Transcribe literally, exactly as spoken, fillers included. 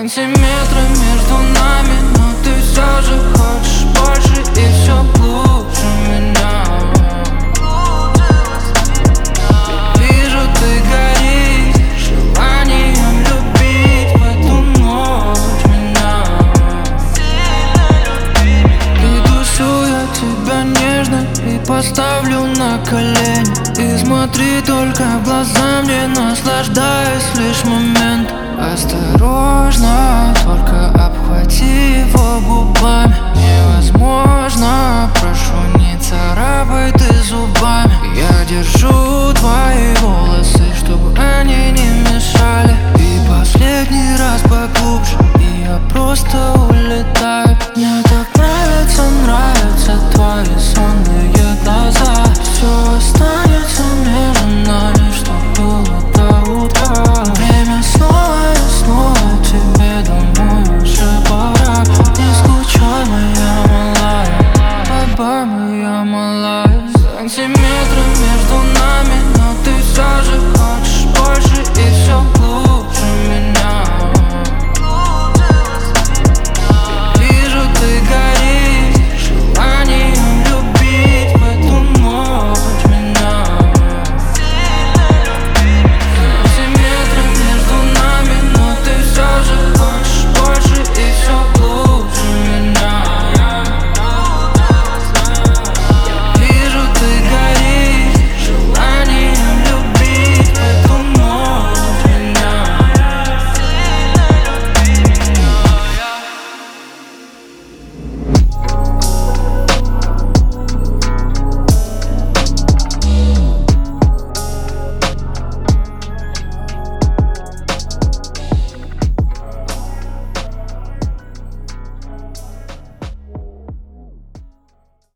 сантиметры между нами, но ты все же хочешь больше и все глубже меня. Вижу, ты горишь желанием любить в эту ночь меня. И душу я тебя нежно и поставлю на колени. И смотри только в глаза мне, наслаждаясь лишь момент. Осторожно, только обхвати его губами. Невозможно, прошу, не царапай ты зубами. Я держу твои волосы